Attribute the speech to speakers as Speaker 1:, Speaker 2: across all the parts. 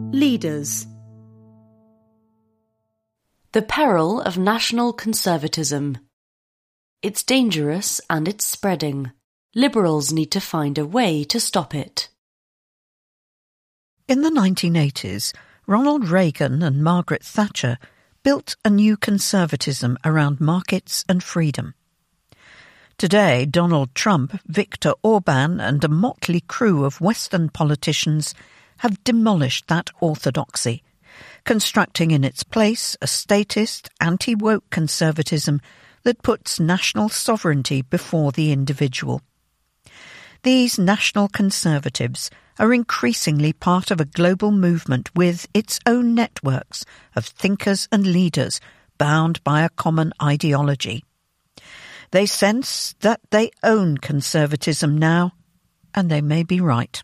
Speaker 1: Leaders. The peril of national conservatism. It's dangerous and it's spreading. Liberals need to find a way to stop it.
Speaker 2: In the 1980s, Ronald Reagan and Margaret Thatcher built a new conservatism around markets and freedom. Today, Donald Trump, Viktor Orban and a motley crew of Western politicians have demolished that orthodoxy, constructing in its place a statist, anti-woke conservatism that puts national sovereignty before the individual. These national conservatives are increasingly part of a global movement with its own networks of thinkers and leaders bound by a common ideology. They sense that they own conservatism now, and they may be right.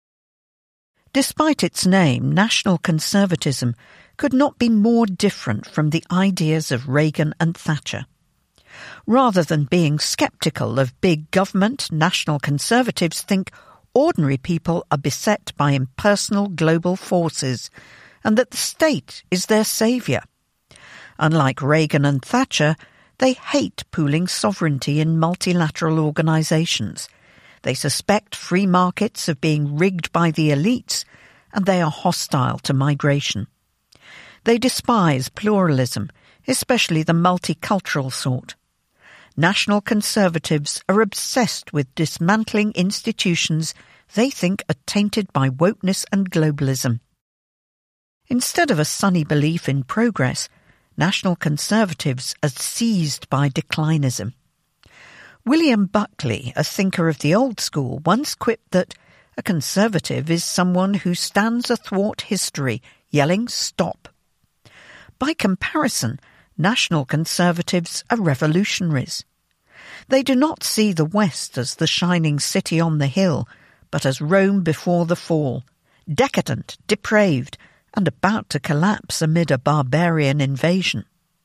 Speaker 2: Despite its name, national conservatism could not be more different from the ideas of Reagan and Thatcher. Rather than being sceptical of big government, national conservatives think ordinary people are beset by impersonal global forces and that the state is their saviour. Unlike Reagan and Thatcher, they hate pooling sovereignty in multilateral organisations. They suspect free markets of being rigged by the elites, and they are hostile to migration. They despise pluralism, especially the multicultural sort. National conservatives are obsessed with dismantling institutions they think are tainted by wokeness and globalism. Instead of a sunny belief in progress, national conservatives are seized by declinism. William Buckley, a thinker of the old school, once quipped that a conservative is someone who stands athwart history, yelling "stop." By comparison, national conservatives are revolutionaries. They do not see the West as the shining city on the hill, but as Rome before the fall, decadent, depraved, and about to collapse amid a barbarian invasion.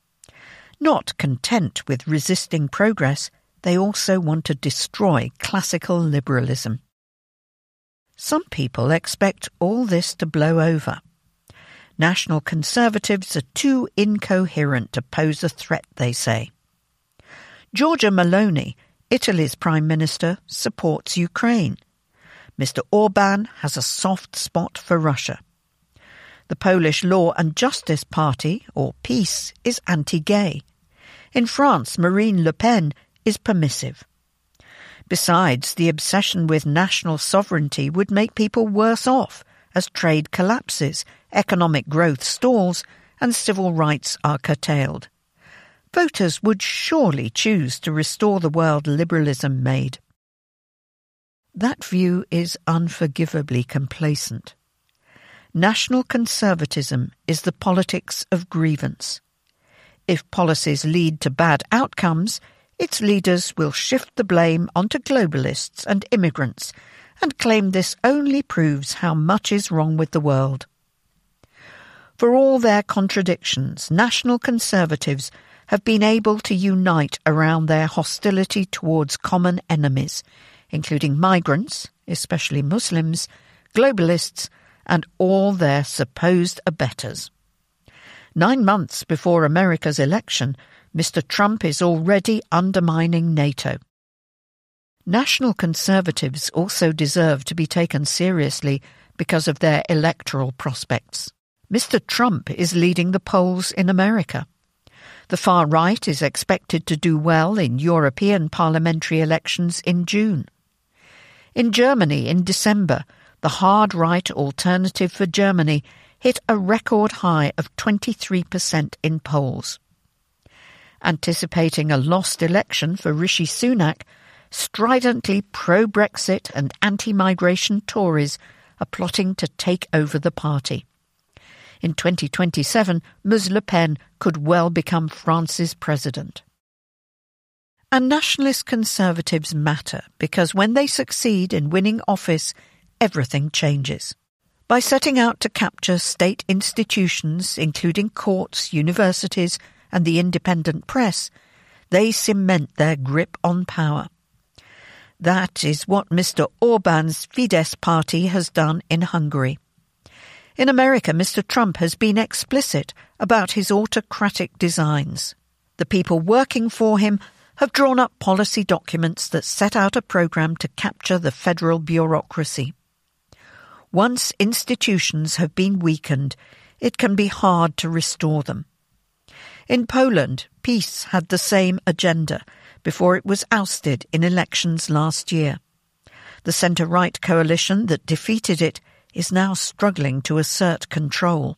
Speaker 2: Not content with resisting progress, they also want to destroy classical liberalism. Some people expect all this to blow over. National conservatives are too incoherent to pose a threat, they say. Giorgia Meloni, Italy's Prime Minister, supports Ukraine. Mr. Orban has a soft spot for Russia. The Polish Law and Justice Party, or PiS, is anti-gay. In France, Marine Le Pen is permissive. Besides, the obsession with national sovereignty would make people worse off as trade collapses, economic growth stalls, and civil rights are curtailed. Voters would surely choose to restore the world liberalism made. That view is unforgivably complacent. National conservatism is the politics of grievance. If policies lead to bad outcomes, its leaders will shift the blame onto globalists and immigrants and claim this only proves how much is wrong with the world. For all their contradictions, national conservatives have been able to unite around their hostility towards common enemies, including migrants, especially Muslims, globalists, and all their supposed abettors. 9 months before America's election, Mr. Trump is already undermining NATO. National conservatives also deserve to be taken seriously because of their electoral prospects. Mr. Trump is leading the polls in America. The far right is expected to do well in European parliamentary elections in June. In Germany in December, the hard-right Alternative for Germany hit a record high of 23% in polls. Anticipating a lost election for Rishi Sunak, stridently pro-Brexit and anti-migration Tories are plotting to take over the party. In 2027, Ms. Le Pen could well become France's president. And nationalist conservatives matter because when they succeed in winning office, everything changes. By setting out to capture state institutions, including courts, universities, and the independent press, they cement their grip on power. That is what Mr. Orban's Fidesz party has done in Hungary. In America, Mr. Trump has been explicit about his autocratic designs. The people working for him have drawn up policy documents that set out a program to capture the federal bureaucracy. Once institutions have been weakened, it can be hard to restore them. In Poland, PiS had the same agenda before it was ousted in elections last year. The centre-right coalition that defeated it is now struggling to assert control.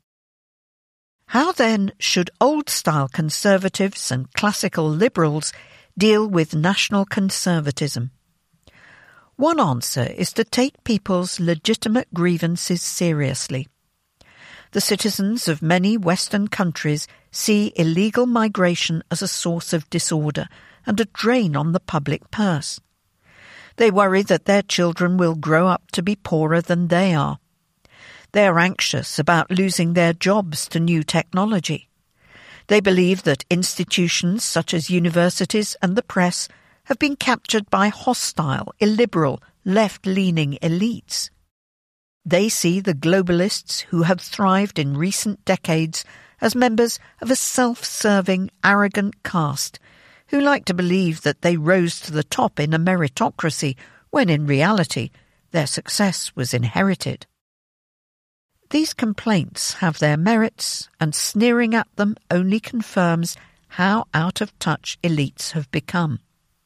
Speaker 2: How then should old-style conservatives and classical liberals deal with national conservatism? One answer is to take people's legitimate grievances seriously. The citizens of many Western countries see illegal migration as a source of disorder and a drain on the public purse. They worry that their children will grow up to be poorer than they are. They are anxious about losing their jobs to new technology. They believe that institutions such as universities and the press have been captured by hostile, illiberal, left-leaning elites. They see the globalists who have thrived in recent decades as members of a self-serving, arrogant caste who like to believe that they rose to the top in a meritocracy when in reality their success was inherited. These complaints have their merits, and sneering at them only confirms how out of touch elites have become.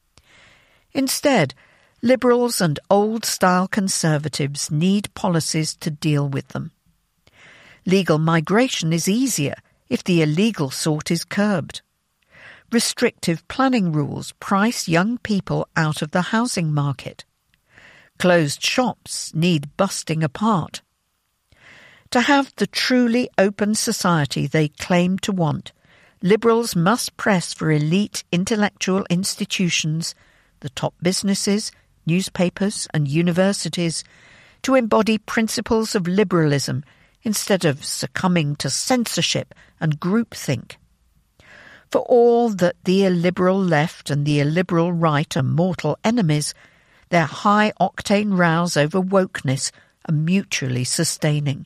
Speaker 2: Instead, liberals and old-style conservatives need policies to deal with them. Legal migration is easier if the illegal sort is curbed. Restrictive planning rules price young people out of the housing market. Closed shops need busting apart. To have the truly open society they claim to want, liberals must press for elite intellectual institutions, the top businesses, newspapers and universities, to embody principles of liberalism instead of succumbing to censorship and groupthink. For all that the illiberal left and the illiberal right are mortal enemies, their high-octane rows over wokeness are mutually sustaining.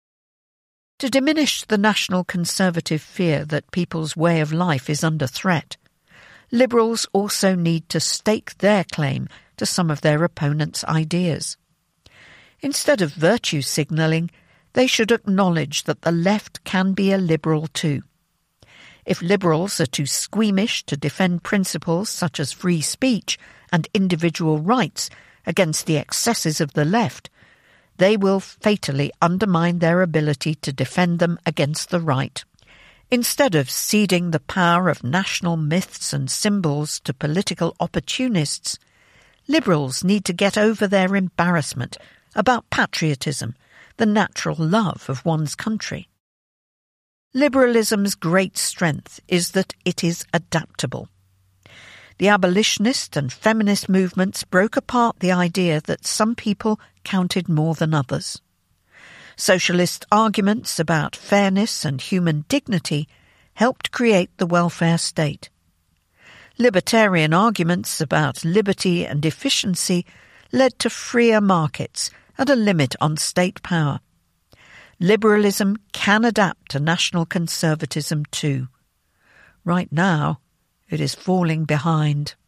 Speaker 2: To diminish the national conservative fear that people's way of life is under threat, liberals also need to stake their claim to some of their opponents' ideas. Instead of virtue signalling, they should acknowledge that the left can be a liberal too. If liberals are too squeamish to defend principles such as free speech and individual rights against the excesses of the left, they will fatally undermine their ability to defend them against the right. Instead of ceding the power of national myths and symbols to political opportunists, liberals need to get over their embarrassment about patriotism, the natural love of one's country. Liberalism's great strength is that it is adaptable. The abolitionist and feminist movements broke apart the idea that some people counted more than others. Socialist arguments about fairness and human dignity helped create the welfare state. Libertarian arguments about liberty and efficiency led to freer markets and a limit on state power. Liberalism can adapt to national conservatism too. Right now, it is falling behind.